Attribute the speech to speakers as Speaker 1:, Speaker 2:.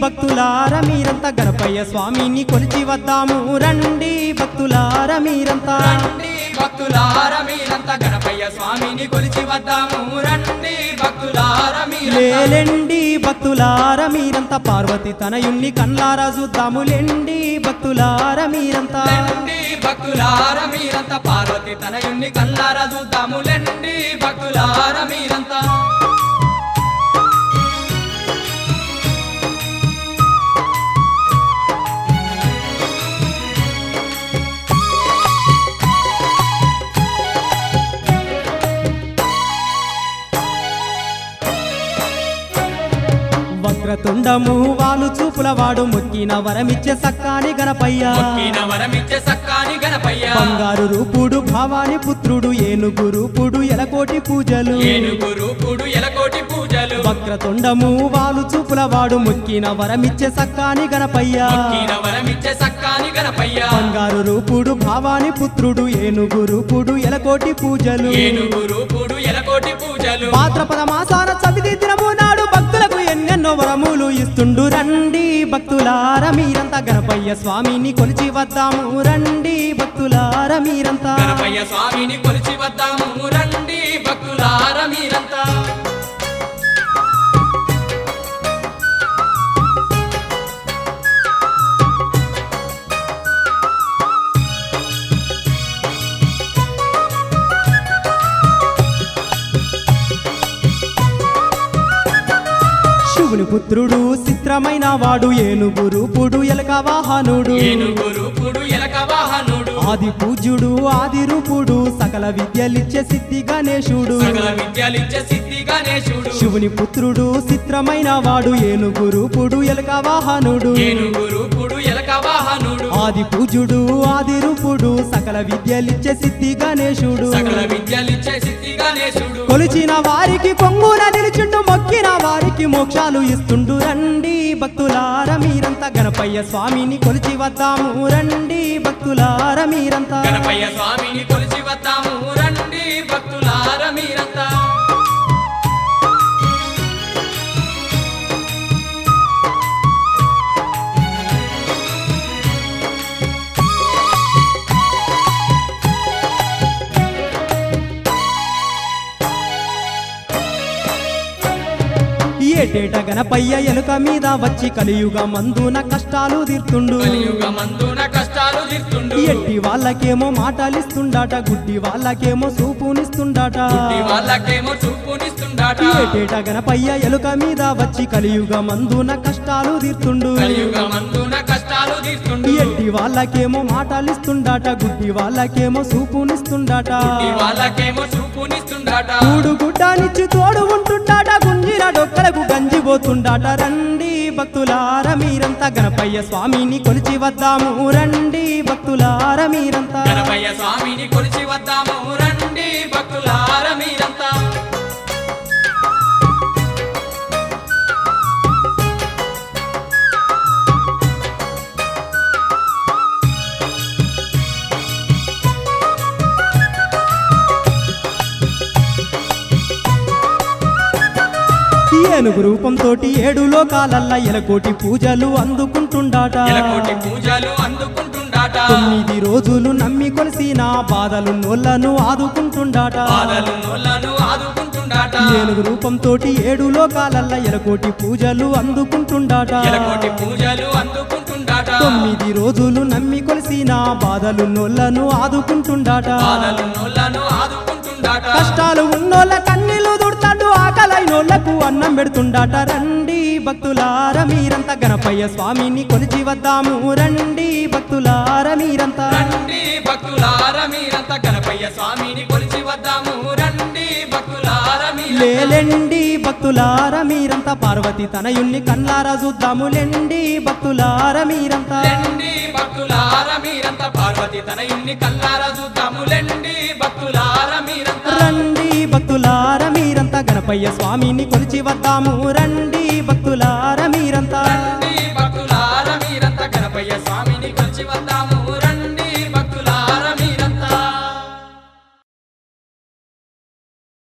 Speaker 1: భక్తులార మీరంతా గణపయ్య స్వామిని కొలిచి వద్దాము రండి భక్తులార మీరంతా
Speaker 2: రండి భక్తులార మీరంతా గణపయ్య స్వామిని కొలిచి వద్దాము రండి భక్తులార మీరంతా
Speaker 1: లేలెండి భక్తులార మీరంతా పార్వతి తనయుణ్ణి కళ్ళారా చూద్దాములేండి భక్తులార మీరంతా
Speaker 2: లెండి భక్తులార మీరంతా పార్వతి తనయుణ్ణి కళ్ళారా చూద్దాము లెండి భక్తులార మీరంతా
Speaker 1: వక్రతుండము వాలు చూపులవాడు మొక్కిన వరమిచ్చే సక్కాని గణపయ్య
Speaker 2: మొక్కిన వరమిచ్చే సక్కాని గణపయ్య
Speaker 1: బంగారు రూపుడు భావాని పుత్రుడు ఏనుగు రూపుడు ఎలకోటి పూజలు
Speaker 2: ఏనుగు రూపుడు ఎలకోటి పూజలు
Speaker 1: వక్రతుండము వాలు చూపులవాడు మొక్కిన వరమిచ్చే సక్కాని గణపయ్య
Speaker 2: మొక్కిన వరమిచ్చే సక్కాని గణపయ్య
Speaker 1: బంగారు రూపుడు భావాని పుత్రుడు ఏనుగు రూపుడు ఎలకోటి పూజలు
Speaker 2: ఏనుగు రూపుడు ఎలకోటి పూజలు
Speaker 1: భాద్రపద మాసాన చవితి దినము నాడు భక్తులకు ఎన్నెన్నో వరములు ఇస్తుండు రండి భక్తులార మీరంతా గణపయ్య స్వామిని కొలిచి వద్దాము రండి భక్తులార మీరంతా
Speaker 2: గణపయ్య స్వామిని కొలిచి వద్దాము రండి భక్తులార మీరంతా
Speaker 1: శివుని పుత్రుడు చిత్రమైన వాడు ఏనుగు రూపుడు ఎలక వాహనుడు
Speaker 2: ఏనుగు రూపుడు ఎలక వాహనుడు
Speaker 1: ఆది పూజ్యుడు ఆది రూపుడు సకల విద్యలిచ్చే సిద్ధి గణేశుడు
Speaker 2: సకల విద్యలిచ్చే సిద్ధి గణేశుడు
Speaker 1: శివుని పుత్రుడు చిత్రమైన వాడు ఏనుగు రూపుడు ఎలక వాహనుడు
Speaker 2: ఏనుగు రూపుడు ఎలక వాహనుడు
Speaker 1: ఆది పూజ్యుడు ఆది రూపుడు సకల విద్యలిచ్చే సిద్ధి గణేశుడు
Speaker 2: సకల విద్యలిచ్చే సిద్ధి గణేశుడు
Speaker 1: కొలిచిన వారికి కొంగున నిలిచిండు మొక్కిన వారికి మోక్షాలు ఇస్తుండు రండి భక్తులార మీరంతా గణపయ్య స్వామిని కొలిచి వద్దాము రండి భక్తులార మీరంతా
Speaker 2: గణపయ్య స్వామిని కొలిచి వద్దాము రండి భక్తులార మీరంతా
Speaker 1: ఏటేట గణపయ్య ఎలుక మీద వచ్చి కలియుగ మందున కష్టాలు తీర్తుండు
Speaker 2: కలియుగ మందున కష్టాలు తీర్తుండు
Speaker 1: ఎట్టి వాళ్ళకేమో మాటలిస్తుండాట గుడ్డి వాళ్ళకేమో చూపునిస్తుండాట
Speaker 2: గుడ్డి వాళ్ళకేమో చూపునిస్తుండాట
Speaker 1: ఏటేట గణపయ్య ఎలుక మీద వచ్చి కలియుగ మందున కష్టాలు తీర్తుండు
Speaker 2: కలియుగ మందున కష్టాలు తీర్తుండు
Speaker 1: ఎట్టి వాళ్ళకేమో మాటలిస్తుండాట గుడ్డి వాళ్ళకేమో చూపునిస్తుండాట
Speaker 2: గుడ్డి వాళ్ళకేమో చూపునిస్తుండాట
Speaker 1: కూడు గుడ్డానిచ్చి తోడు ఉంటుండాట గుంజిన డొక్కలకు గంజిపోతుండాట రండి భక్తులార మీరంతా గణపయ్య స్వామిని కొలిచి వద్దాము రండి భక్తులార మీరంతా
Speaker 2: గణపయ్య స్వామిని కొలిచి వద్దాము రండి భక్తులార మీరంతా
Speaker 1: ఏనుగు రూపంతోటి 7 లోకాలల్ల ఎలకోటి పూజలు అందుకుంటుండాట
Speaker 2: ఎలకోటి పూజలు అందుకుంటుండాట
Speaker 1: 9 రోజులు నమ్మి కొలిసిన బాధలు నోళ్లను ఆదుకుంటుండాట
Speaker 2: బాధలు నోళ్ళను ఆదుకుంటుండాట
Speaker 1: ఏనుగు రూపంతోటి 7 లోకాలల్ల ఎలకోటి పూజలు అందుకుంటుండాట
Speaker 2: ఎలకోటి పూజలు అందుకుంటుండాట
Speaker 1: 9 రోజులు నమ్మి కొలిసిన బాధలు నోళ్లను ఆదుకుంటుండాట
Speaker 2: బాధలు నోళ్ళను ఆదుకుంటుండాట
Speaker 1: కష్టాలు ఉన్నోళ్ళ కన్నీళ్లు దుడతాడు ఆకలైనోళ్లకు అన్నం పెడుతుండాట రండి భక్తులార మీరంతా గణపయ్య స్వామిని కొలిచి వద్దాము రండి భక్తులార మీరంతా
Speaker 2: రండి భక్తులార మీరంతా గణపయ్య స్వామిని కొలిచి వద్దాము రండి భక్తులార మీరంతా
Speaker 1: లేలెండి భక్తులార మీరంతా పార్వతి తనయుణ్ణి కళ్ళారా చూద్దాములేండి భక్తులార మీరంతా
Speaker 2: లెండి భక్తులార మీరంతా పార్వతి తనయుణ్ణి కళ్ళారా చూద్దాము లెండి భక్తులార మీరంతా
Speaker 1: రండి భక్తులార మీరంతా గణపయ్య స్వామిని కొలిచి వద్దాము రండి